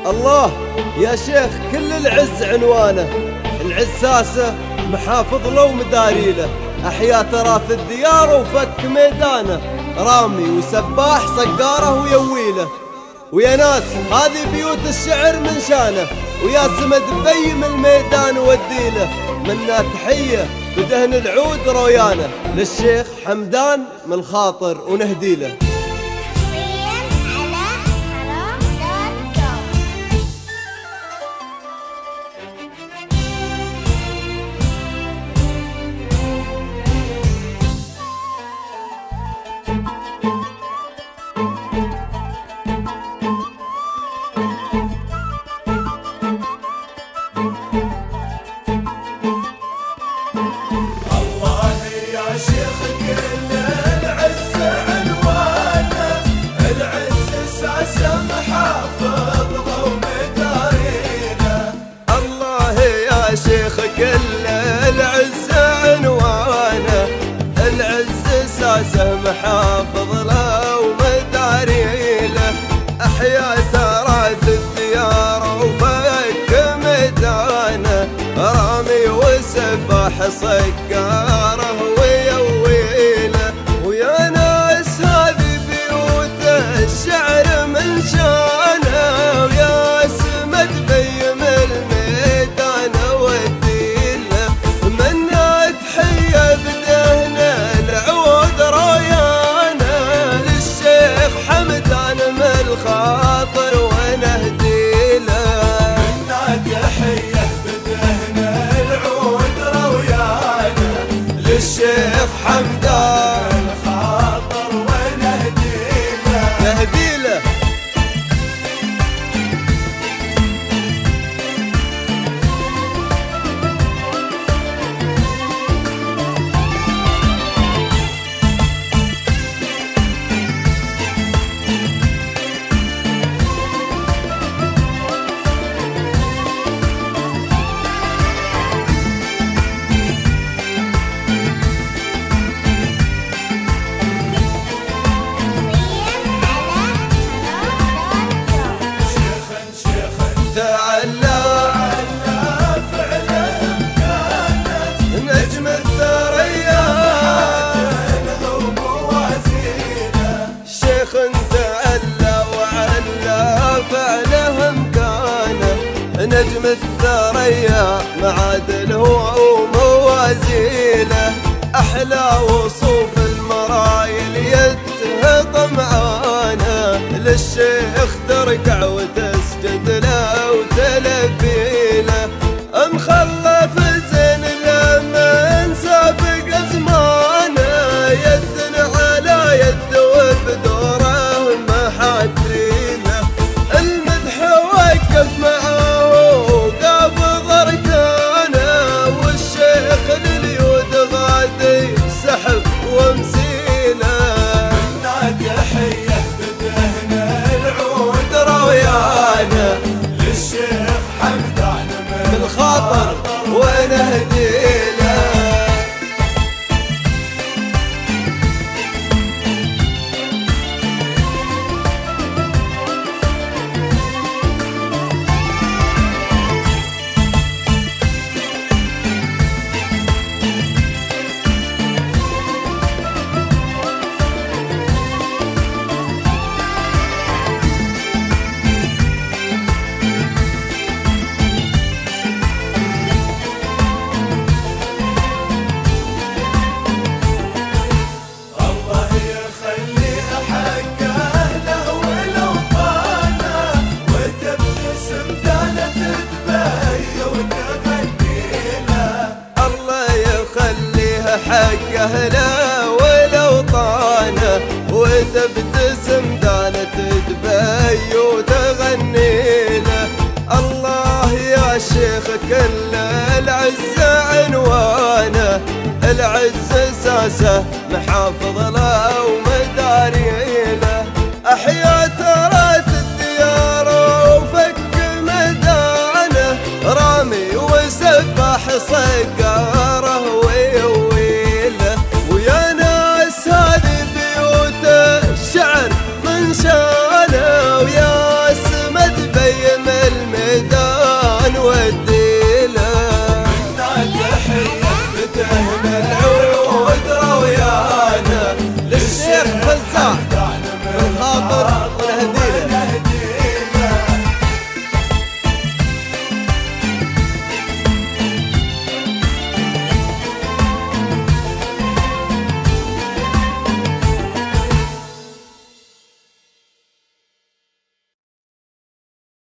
الله يا شيخ كل العز عنوانه، العز ساسه محافظ له ومداري له، أحيا تراث الديار وفك ميدانه، رامي وسباح صقاره ويويله. ويا ناس هذه بيوت الشعر من شانه، ويا سمد بيم الميدان وديله، منا تحية بدهن العود رويانه، للشيخ حمدان من الخاطر ونهديله. شيخ كل العز عنوانه، العز ساسه محافظ له ومداري له، أحيا تراث الديار وفك ميدانه، رامي وسفاح صقاره ويويله. ويا ناس هذه بيوت الشعر من شانه، ويا سمد بيم الميدان وديله، منا تحية بدهن العود رويانه، للشيخ حمدان من الخاطر ونهديله، منا تحية بدهن العود رويانه، للشيخ حمدان من الخاطر ونهديله نهديله. نجم الثريا شيخ تعلى وعلى فعله مكانه، نجم الثريا معادله وموازيله، أحلى وصوف المرايل يده طمعانه، للشيخ تركع وتسجد له وتلبي له، مخلف زين لمن سابق زمانه، يد على يد وبدوره محاترينه، المدح وقف معه وقابض اركانه، والشيخ لليود غادي سحب ومسيله، منا تحية بدهن العود رويانه، للشيخ حمدان من الخاطر ونهديله. حق أهله ولوطانه، وتبتسم دانة تبي وتغني له، الله يا شيخ كل العز عنوانه، العز ساسه محافظ له ومداري له، أحيا تراث الديار وفك ميدانه، رامي وسباح صقاره ويويله. ويا ناس هذه بيوت الشعر من شانه، ويا سمد بيم نودي له. منا تحية بدهن العود رويانا للشيخ فزاع